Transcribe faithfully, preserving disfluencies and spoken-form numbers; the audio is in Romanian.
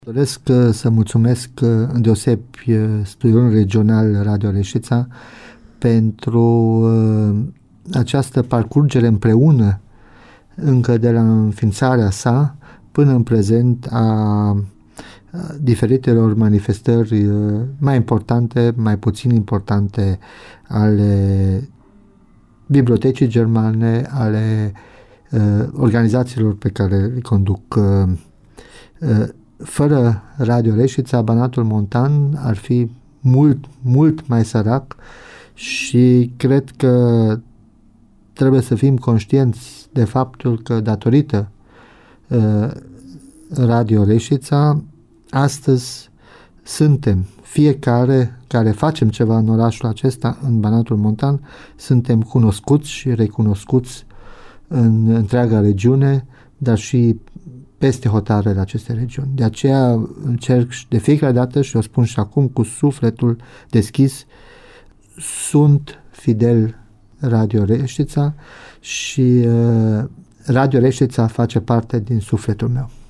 Doresc să mulțumesc îndeosebi studioul regional Radio Reșița pentru această parcurgere împreună încă de la înființarea sa până în prezent a diferitelor manifestări mai importante, mai puțin importante ale bibliotecii germane, ale organizațiilor pe care le conduc. Fără Radio Reșița, Banatul Montan ar fi mult, mult mai sărac și cred că trebuie să fim conștienți de faptul că datorită uh, Radio Reșița, astăzi suntem, fiecare care facem ceva în orașul acesta, în Banatul Montan, suntem cunoscuți și recunoscuți în întreaga regiune, dar și peste hotarele acestei regiuni. De aceea încerc de fiecare dată, și o spun și acum cu sufletul deschis, sunt fidel Radio Reșița și uh, Radio Reșița face parte din sufletul meu.